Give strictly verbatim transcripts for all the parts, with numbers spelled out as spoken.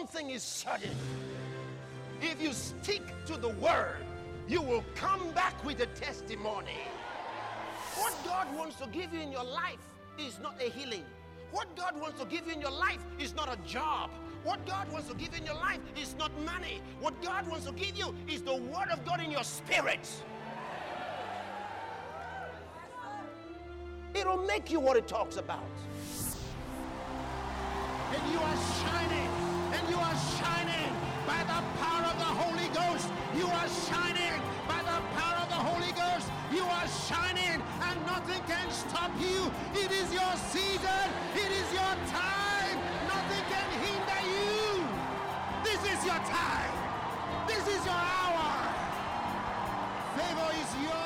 thing is certain. If you stick to the word, you will come back with a testimony. What God wants to give you in your life is not a healing. What God wants to give you in your life is not a job. What God wants to give you in your life is not money. What God wants to give you is the word of God in your spirit. It'll make you what it talks about. And you are shining, and you are shining by the power of the Holy Ghost. You are shining by the power of the Holy Ghost. You are shining, and nothing can stop you. It is your season. It is your time. Nothing can hinder you. This is your time. This is your hour. Favor is yours.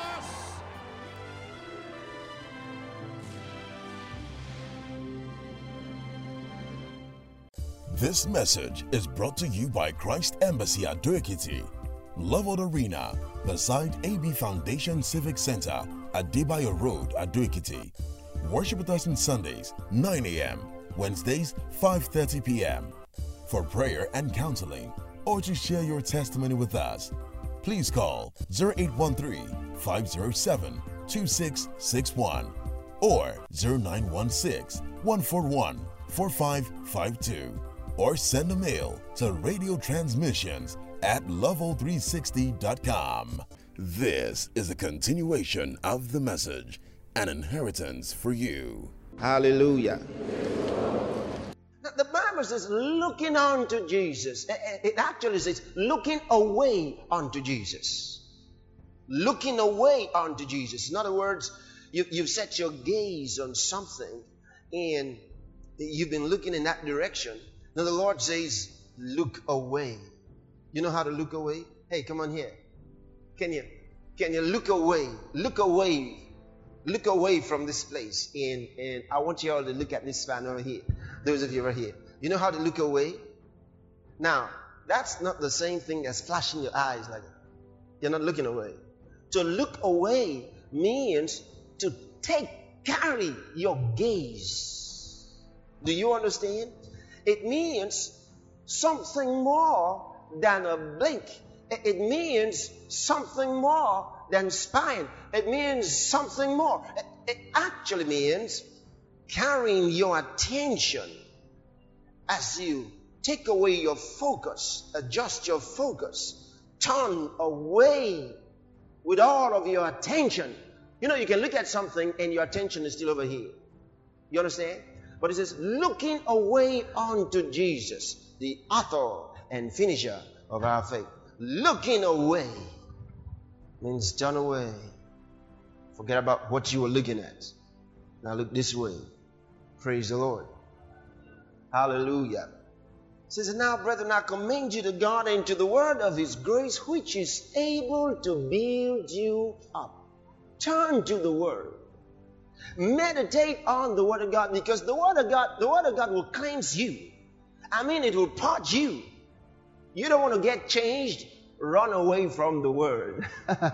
This message is brought to you by Christ Embassy at Ado-Ekiti, Leveled Arena, beside A B Foundation Civic Center at Debayo Road at Ado-Ekiti. Worship with us on Sundays, nine a.m., Wednesdays, five thirty p.m. For prayer and counseling, or to share your testimony with us, please call zero eight one three, five zero seven, two six six one or zero nine one six, one four one, four five five two. Or send a mail to radio transmissions at level three sixty dot com. This is a continuation of the message, an inheritance for you. Hallelujah. Now, the Bible says looking unto Jesus. It actually says looking away unto Jesus. Looking away unto Jesus. In other words, you, you've set your gaze on something and you've been looking in that direction. Now the Lord says, look away. You know how to look away? Hey, come on here. Can you, can you look away? Look away. Look away from this place. And, and I want you all to look at this fan over here. Those of you over here. You know how to look away? Now, that's not the same thing as flashing your eyes like that. You're not looking away. To look away means to take, carry your gaze. Do you understand? It means something more than a blink. It means something more than spying. It means something more. It actually means carrying your attention as you take away your focus, adjust your focus, turn away with all of your attention. You know, you can look at something and your attention is still over here. You understand? But it says, looking away unto Jesus, the author and finisher of our faith. Looking away means turn away. Forget about what you were looking at. Now look this way. Praise the Lord. Hallelujah. It says, now, brethren, I commend you to God and to the word of his grace, which is able to build you up. Turn to the word. Meditate on the word of God, because the word of God, the word of God will cleanse you. I mean, it will purge you. You don't want to get changed, run away from the word.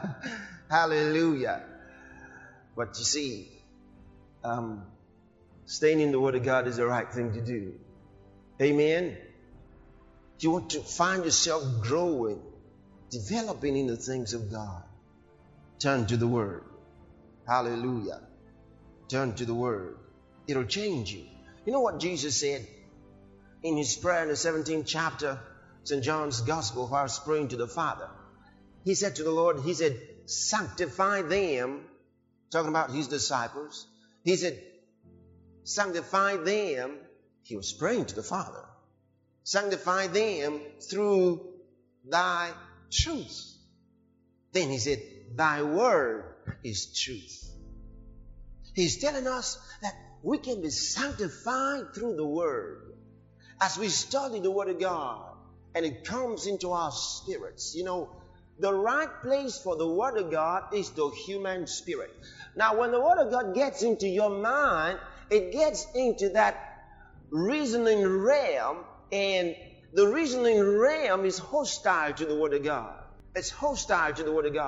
Hallelujah. But you see, um, staying in the word of God is the right thing to do. Amen. You want to find yourself growing, developing in the things of God. Turn to the word. Hallelujah. Turn to the word. It'll change you. You know what Jesus said in his prayer in the seventeenth chapter, Saint John's Gospel, while praying to the Father? He said to the Lord, he said, sanctify them, talking about his disciples. He said, sanctify them. He was praying to the Father. Sanctify them through thy truth. Then he said, thy word is truth. He's telling us that we can be sanctified through the word. As we study the word of God and it comes into our spirits, you know, the right place for the word of God is the human spirit. Now, when the word of God gets into your mind, it gets into that reasoning realm, and the reasoning realm is hostile to the word of God. It's hostile to the word of God.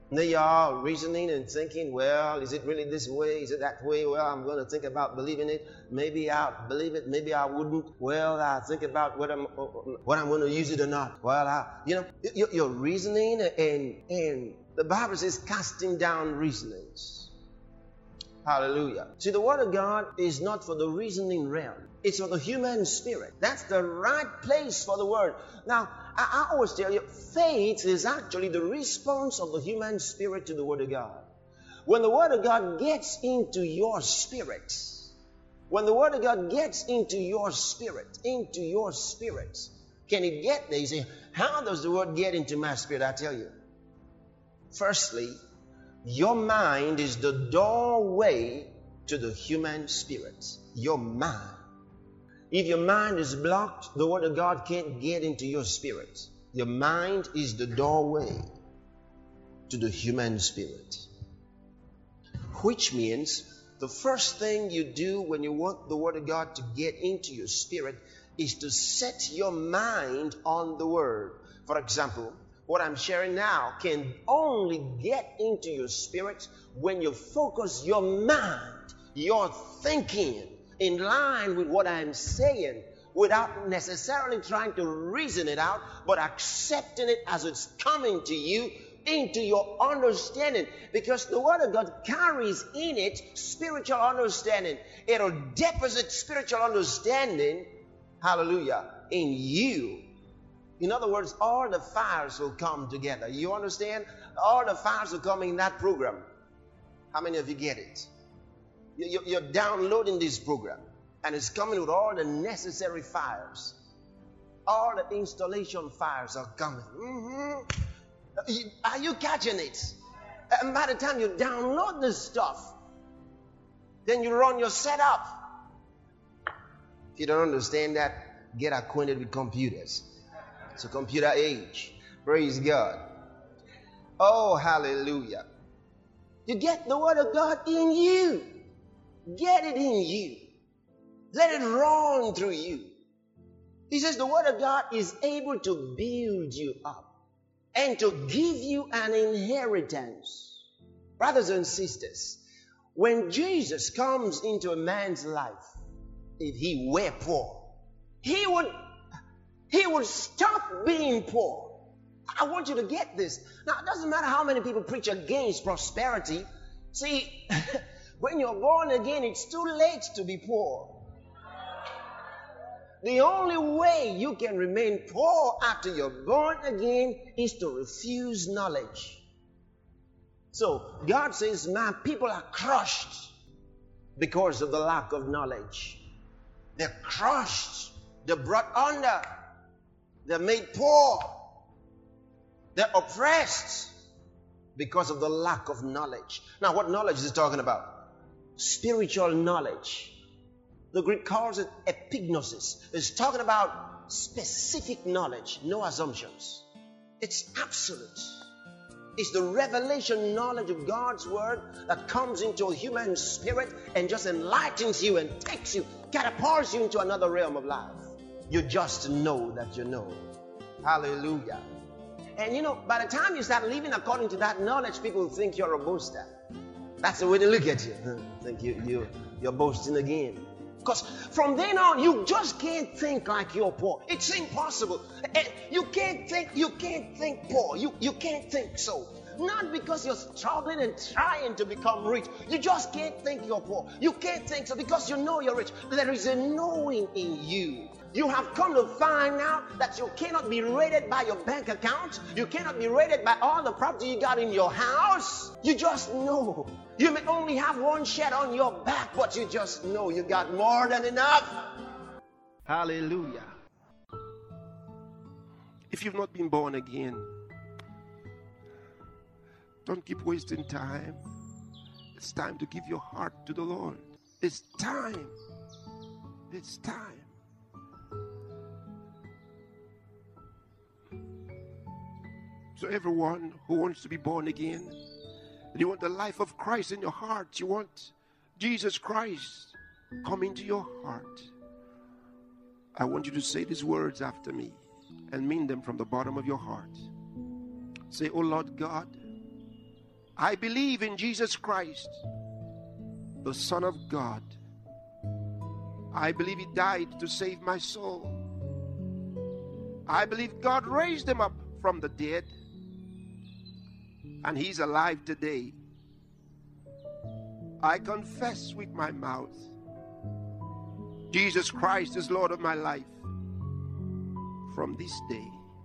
And they are reasoning and thinking, well, is it really this way? Is it that way? Well, I'm going to think about believing it. Maybe I'll believe it. Maybe I wouldn't. Well, I'll think about what I'm, what I'm going to use it or not. Well, I, you know, you're reasoning, and, and the Bible says casting down reasonings. Hallelujah. See, the Word of God is not for the reasoning realm. It's for the human spirit. That's the right place for the Word. Now, I, I always tell you, faith is actually the response of the human spirit to the Word of God. When the Word of God gets into your spirit, when the Word of God gets into your spirit, into your spirit, can it get there? You say, how does the Word get into my spirit? I tell you. Firstly, your mind is the doorway to the human spirit. Your mind. If your mind is blocked, the Word of God can't get into your spirit. Your mind is the doorway to the human spirit. Which means the first thing you do when you want the Word of God to get into your spirit is to set your mind on the Word. For example, what I'm sharing now can only get into your spirit when you focus your mind, your thinking, in line with what I'm saying, without necessarily trying to reason it out, but accepting it as it's coming to you into your understanding. Because the Word of God carries in it spiritual understanding. It'll deposit spiritual understanding, hallelujah, in you. In other words, all the fires will come together. You understand? All the fires will come in that program. How many of you get it? You're downloading this program, and it's coming with all the necessary fires. All the installation fires are coming. Mm-hmm. Are you catching it? And by the time you download this stuff, then you run your setup. If you don't understand that, get acquainted with computers. It's a computer age. Praise God. Oh, hallelujah. You get the Word of God in you. Get it in you. Let it run through you. He says the Word of God is able to build you up and to give you an inheritance. Brothers and sisters, when Jesus comes into a man's life, if he were poor, he would, he would stop being poor. I want you to get this. Now, it doesn't matter how many people preach against prosperity. See, when you're born again, it's too late to be poor. The only way you can remain poor after you're born again is to refuse knowledge. So God says, my people are crushed because of the lack of knowledge. They're crushed. They're brought under. They're made poor. They're oppressed because of the lack of knowledge. Now, what knowledge is he talking about? Spiritual knowledge. The Greek calls it epignosis. It's talking about specific knowledge, no assumptions. It's absolute. It's the revelation knowledge of God's Word that comes into a human spirit and just enlightens you and takes you, catapults you into another realm of life. You just know that you know. Hallelujah. And you know, by the time you start living according to that knowledge, people think you're a boaster. That's the way they look at you. Think you, you, you're boasting again. Because from then on, you just can't think like you're poor. It's impossible. And you can't think, you can't think poor. You, you can't think so. Not because you're struggling and trying to become rich. You just can't think you're poor. You can't think so because you know you're rich. There is a knowing in you. You have come to find out that you cannot be rated by your bank account. You cannot be rated by all the property you got in your house. You just know. You may only have one shirt on your back, but you just know you got more than enough. Hallelujah. If you've not been born again, don't keep wasting time. It's time to give your heart to the Lord. It's time. It's time. So everyone who wants to be born again, and you want the life of Christ in your heart, you want Jesus Christ come into your heart, I want you to say these words after me and mean them from the bottom of your heart. Say, oh Lord God, I believe in Jesus Christ, the Son of God. I believe He died to save my soul. I believe God raised Him up from the dead, and He's alive today. I confess with my mouth, Jesus Christ is Lord of my life. From this day,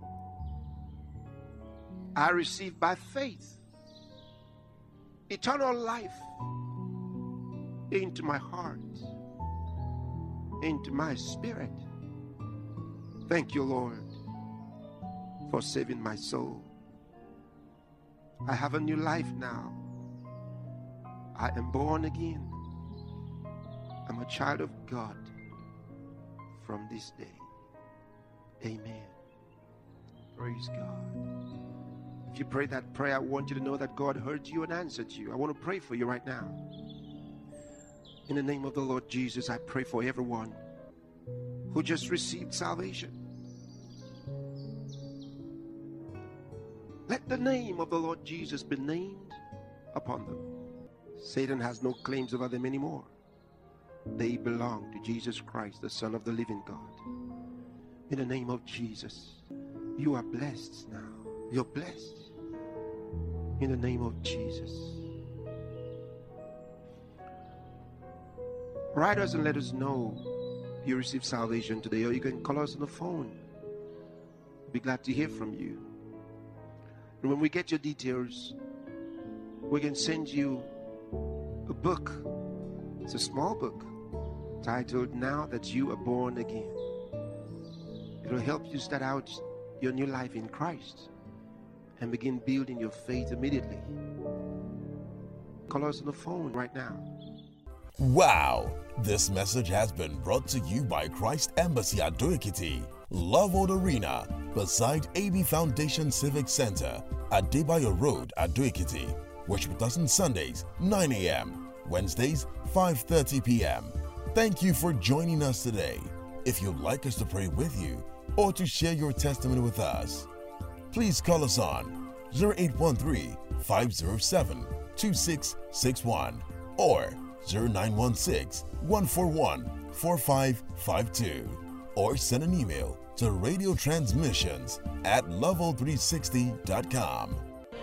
I receive by faith eternal life into my heart, into my spirit. Thank you, Lord, for saving my soul. I have a new life now. I am born again. I'm a child of God from this day. Amen. Praise God. If you pray that prayer, I want you to know that God heard you and answered you. I want to pray for you right now. In the name of the Lord Jesus, I pray for everyone who just received salvation. Let the name of the Lord Jesus be named upon them. Satan has no claims over them anymore. They belong to Jesus Christ, the Son of the living God. In the name of Jesus, you are blessed now. You're blessed. In the name of Jesus. Write us and let us know you received salvation today, or you can call us on the phone. We'll be glad to hear from you. And when we get your details, we can send you a book. It's a small book titled Now That You Are Born Again. It will help you start out your new life in Christ and begin building your faith immediately. Call us on the phone right now. Wow! This message has been brought to you by Christ Embassy Ado-Ekiti, Love World Arena, beside A B Foundation Civic Center, at Adebayo Road, Ado-Ekiti. Worship with us on Sundays, nine a.m., Wednesdays, five thirty p.m. Thank you for joining us today. If you'd like us to pray with you or to share your testimony with us, please call us on zero eight one three, five zero seven, two six six one or zero nine one six, one four one, four five five two, or send an email to radio transmissions at level three sixty dot com.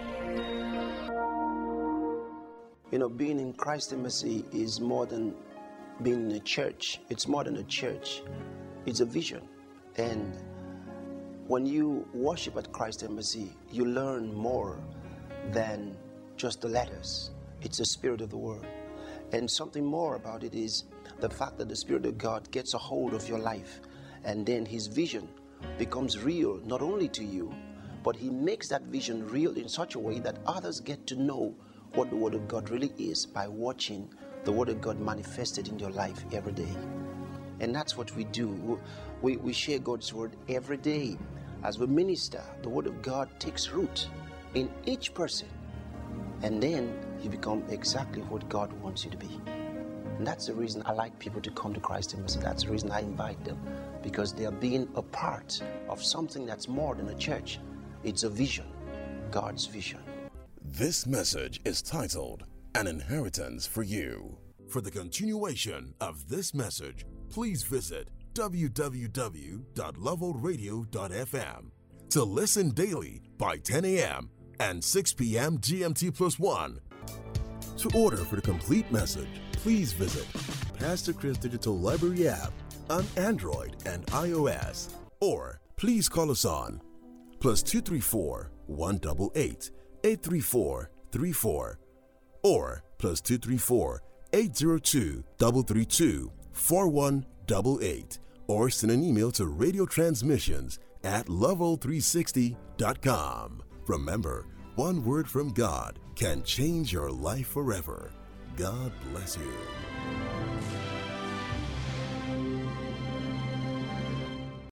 You know, being in Christ Embassy is more than being in a church. It's more than a church. It's a vision. And when you worship at Christ Embassy, you learn more than just the letters. It's the spirit of the word. And something more about it is the fact that the Spirit of God gets a hold of your life, and then His vision becomes real, not only to you, but He makes that vision real in such a way that others get to know what the Word of God really is by watching the Word of God manifested in your life every day. And that's what we do. We, we share God's Word every day. As we minister, the Word of God takes root in each person, and then you become exactly what God wants you to be. And that's the reason I like people to come to Christ Embassy. That's the reason I invite them, because they are being a part of something that's more than a church. It's a vision, God's vision. This message is titled An Inheritance for You. For the continuation of this message, please visit w w w dot level radio dot f m to listen daily by ten a.m. and six p.m. G M T plus one. To order for the complete message, please visit Pastor Chris Digital Library app on Android and iOS, or please call us on plus two three four, one eight eight, eight three four, three four or plus two three four, eight zero two, three three two, four one eight eight, or send an email to radio transmissions at level three sixty dot com. Remember, one word from God can change your life forever. God bless you.